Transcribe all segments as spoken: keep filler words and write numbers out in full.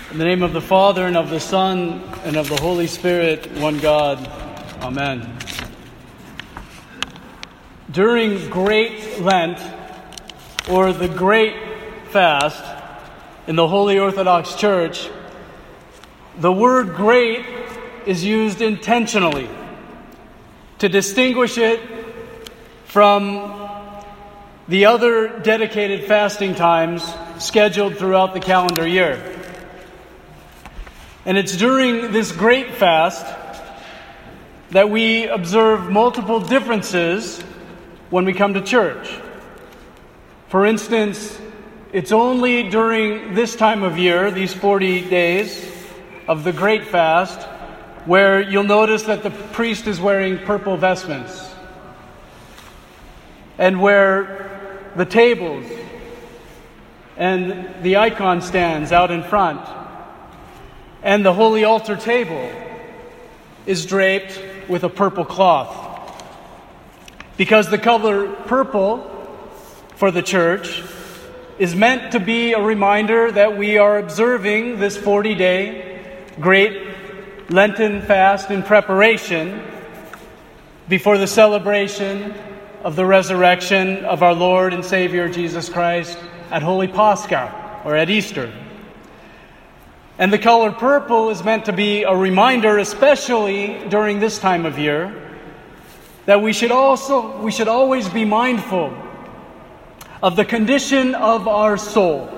In the name of the Father, and of the Son, and of the Holy Spirit, one God. Amen. During Great Lent, or the Great Fast, in the Holy Orthodox Church, the word great is used intentionally to distinguish it from the other dedicated fasting times scheduled throughout the calendar year. And it's during this great fast that we observe multiple differences when we come to church. For instance, it's only during this time of year, these forty days of the great fast, where you'll notice that the priest is wearing purple vestments, and where the tables and the icon stands out in front, and the holy altar table is draped with a purple cloth. Because the color purple for the church is meant to be a reminder that we are observing this forty-day great Lenten fast in preparation before the celebration of the resurrection of our Lord and Savior Jesus Christ at Holy Pascha, or at Easter. And the color purple is meant to be a reminder, especially during this time of year, that we should also we should always be mindful of the condition of our soul.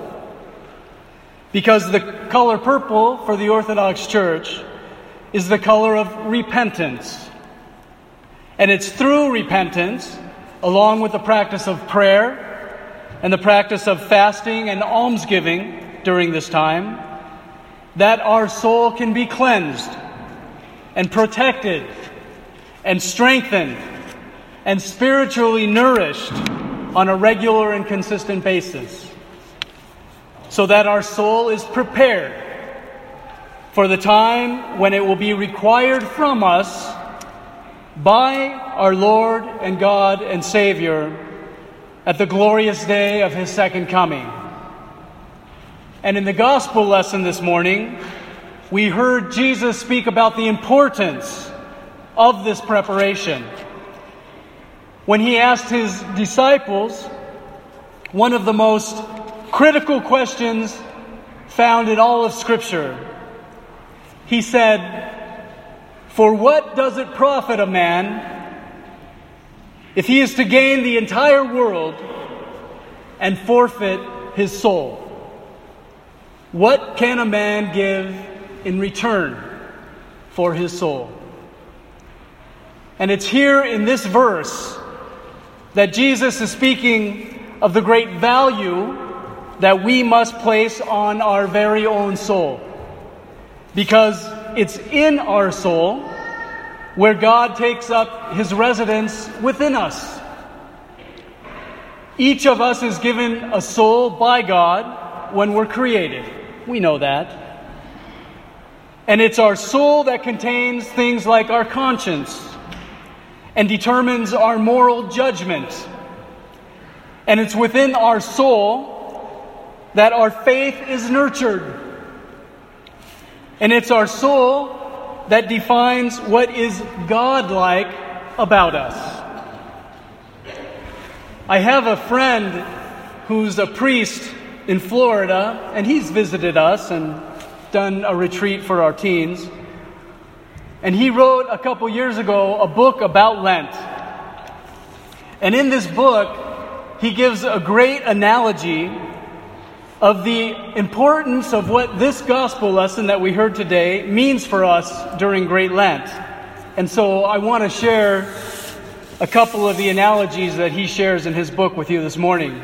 Because the color purple for the Orthodox Church is the color of repentance. And it's through repentance, along with the practice of prayer and the practice of fasting and almsgiving during this time, that our soul can be cleansed and protected and strengthened and spiritually nourished on a regular and consistent basis, so that our soul is prepared for the time when it will be required from us by our Lord and God and Savior at the glorious day of His second coming. And in the gospel lesson this morning, we heard Jesus speak about the importance of this preparation when He asked His disciples one of the most critical questions found in all of Scripture. He said, "For what does it profit a man if he is to gain the entire world and forfeit his soul? What can a man give in return for his soul?" And it's here in this verse that Jesus is speaking of the great value that we must place on our very own soul. Because it's in our soul where God takes up His residence within us. Each of us is given a soul by God when we're created. We know that. And it's our soul that contains things like our conscience and determines our moral judgment. And it's within our soul that our faith is nurtured. And it's our soul that defines what is God-like about us. I have a friend who's a priest in Florida, and he's visited us and done a retreat for our teens. And he wrote a couple years ago a book about Lent. And in this book, he gives a great analogy of the importance of what this gospel lesson that we heard today means for us during Great Lent. And so I want to share a couple of the analogies that he shares in his book with you this morning.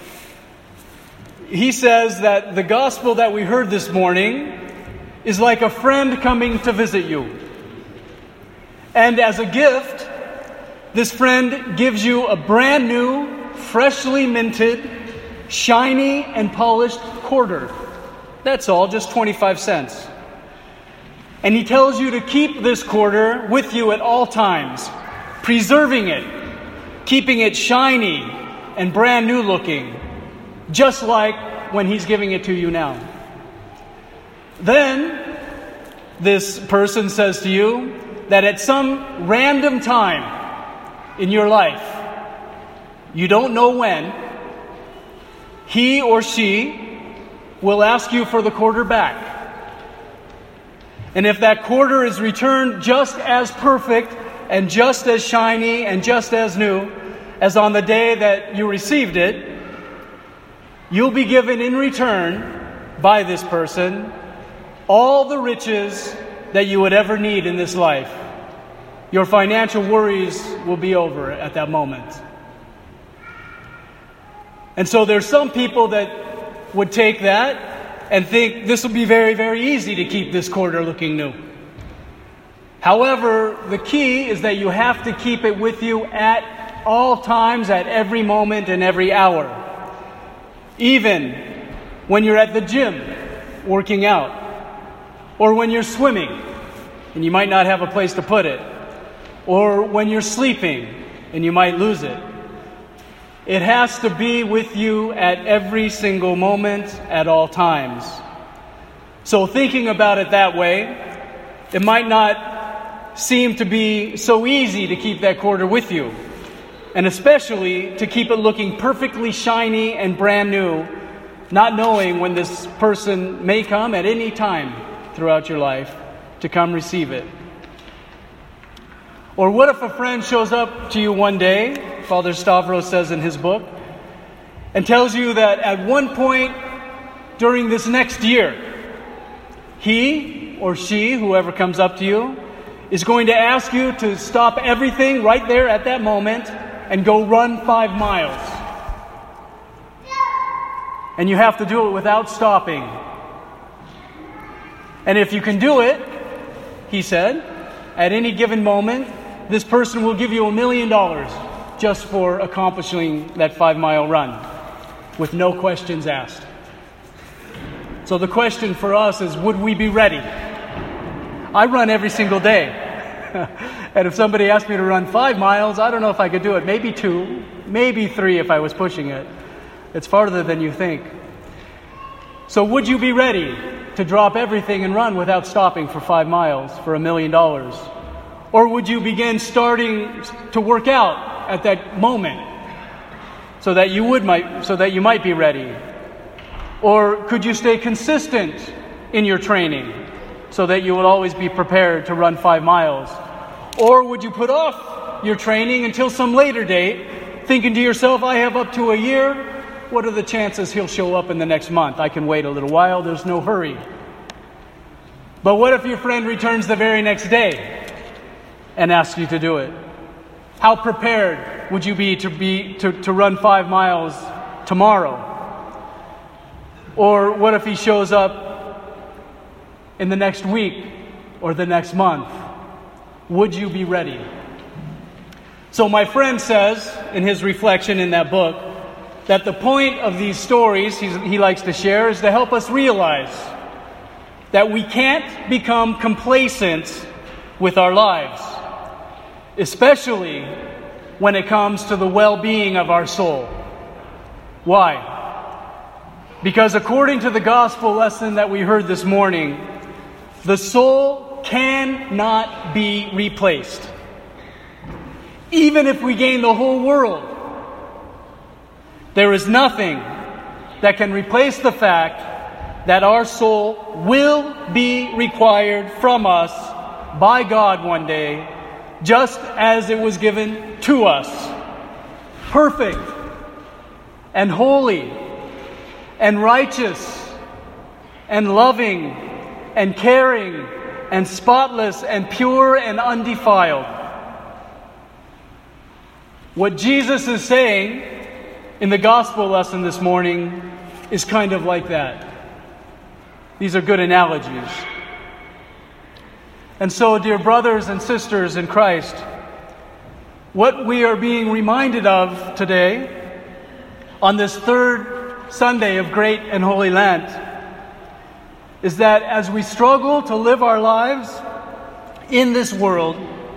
He says that the gospel that we heard this morning is like a friend coming to visit you. And as a gift, this friend gives you a brand new, freshly minted, shiny and polished quarter. That's all, just twenty-five cents. And he tells you to keep this quarter with you at all times, preserving it, keeping it shiny and brand new looking, just like when he's giving it to you now. Then this person says to you that at some random time in your life, you don't know when, he or she will ask you for the quarter back. And if that quarter is returned just as perfect and just as shiny and just as new as on the day that you received it, you'll be given in return by this person all the riches that you would ever need in this life. Your financial worries will be over at that moment. And so there's some people that would take that and think this will be very, very easy to keep this quarter looking new. However, the key is that you have to keep it with you at all times, at every moment and every hour. Even when you're at the gym working out, or when you're swimming and you might not have a place to put it, or when you're sleeping and you might lose it. It has to be with you at every single moment, at all times. So thinking about it that way, it might not seem to be so easy to keep that quarter with you, and especially to keep it looking perfectly shiny and brand new, not knowing when this person may come at any time throughout your life to come receive it. Or what if a friend shows up to you one day, Father Stavros says in his book, and tells you that at one point during this next year, he or she, whoever comes up to you, is going to ask you to stop everything right there at that moment and go run five miles. And you have to do it without stopping. And if you can do it, he said, at any given moment, this person will give you a million dollars just for accomplishing that five-mile run with no questions asked. So the question for us is, would we be ready? I run every single day. And if somebody asked me to run five miles, I don't know if I could do it. Maybe two, maybe three if I was pushing it. It's farther than you think. So would you be ready to drop everything and run without stopping for five miles for a million dollars? Or would you begin starting to work out at that moment so that you would might so that you might be ready? Or could you stay consistent in your training so that you will always be prepared to run five miles? Or would you put off your training until some later date, thinking to yourself, I have up to a year. What are the chances he'll show up in the next month? I can wait a little while. There's no hurry. But what if your friend returns the very next day and asks you to do it? How prepared would you be to be to, to run five miles tomorrow? Or what if he shows up in the next week or the next month? Would you be ready? So my friend says in his reflection in that book that the point of these stories he's, he likes to share is to help us realize that we can't become complacent with our lives, especially when it comes to the well-being of our soul. Why? Because according to the gospel lesson that we heard this morning, the soul cannot be replaced. Even if we gain the whole world, there is nothing that can replace the fact that our soul will be required from us by God one day, just as it was given to us. Perfect and holy and righteous and loving and caring and spotless and pure and undefiled. What Jesus is saying in the gospel lesson this morning is kind of like that. These are good analogies. And so, dear brothers and sisters in Christ, what we are being reminded of today, on this third Sunday of Great and Holy Lent, is that as we struggle to live our lives in this world,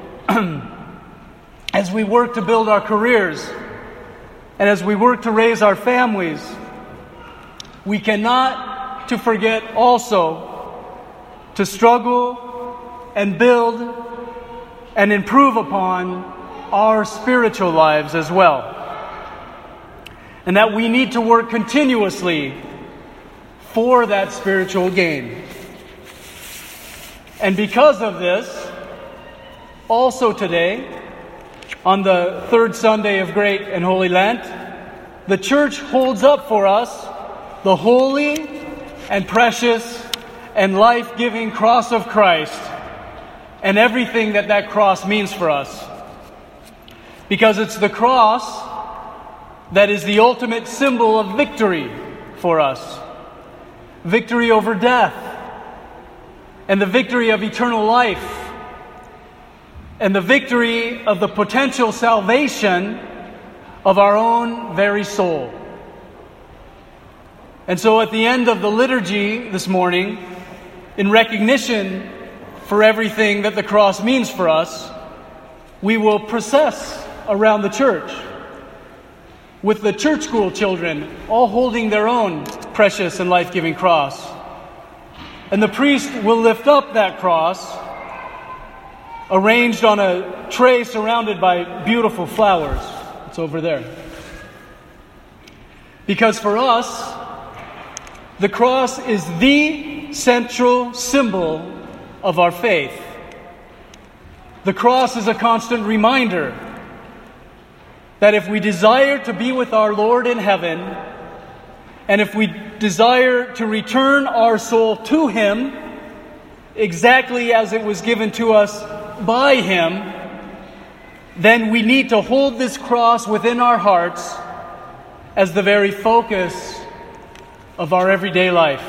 as we work to build our careers, and as we work to raise our families, we cannot to forget also to struggle and build and improve upon our spiritual lives as well. And that we need to work continuously for that spiritual gain. And because of this, also today, on the third Sunday of Great and Holy Lent, the Church holds up for us the holy and precious and life-giving cross of Christ and everything that that cross means for us. Because it's the cross that is the ultimate symbol of victory for us. Victory over death, and the victory of eternal life, and the victory of the potential salvation of our own very soul. And so at the end of the liturgy this morning, in recognition for everything that the cross means for us, we will process around the church with the church school children all holding their own precious and life-giving cross. And the priest will lift up that cross, arranged on a tray surrounded by beautiful flowers. It's over there. Because for us, the cross is the central symbol of our faith. The cross is a constant reminder that if we desire to be with our Lord in heaven, and if we desire to return our soul to Him, exactly as it was given to us by Him, then we need to hold this cross within our hearts as the very focus of our everyday life.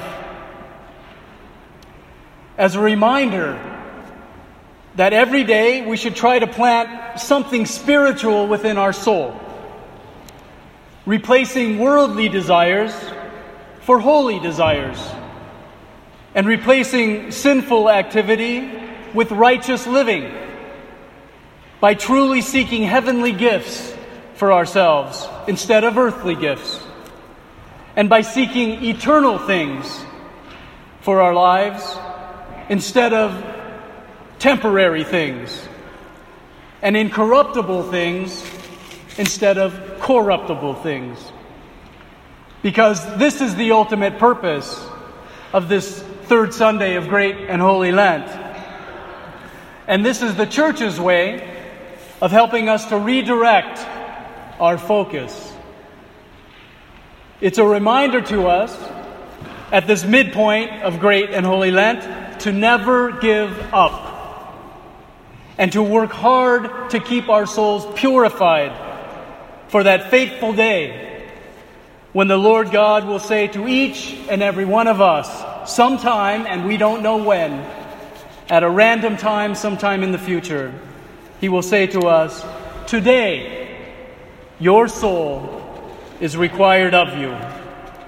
As a reminder that every day we should try to plant something spiritual within our soul, replacing worldly desires for holy desires, and replacing sinful activity with righteous living, by truly seeking heavenly gifts for ourselves instead of earthly gifts, and by seeking eternal things for our lives instead of temporary things, and incorruptible things instead of corruptible things. Because this is the ultimate purpose of this third Sunday of Great and Holy Lent. And this is the Church's way of helping us to redirect our focus. It's a reminder to us at this midpoint of Great and Holy Lent to never give up, and to work hard to keep our souls purified for that fateful day when the Lord God will say to each and every one of us, sometime, and we don't know when, at a random time, sometime in the future, He will say to us, today, your soul is required of you.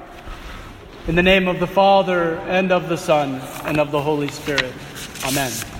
In the name of the Father, and of the Son, and of the Holy Spirit. Amen.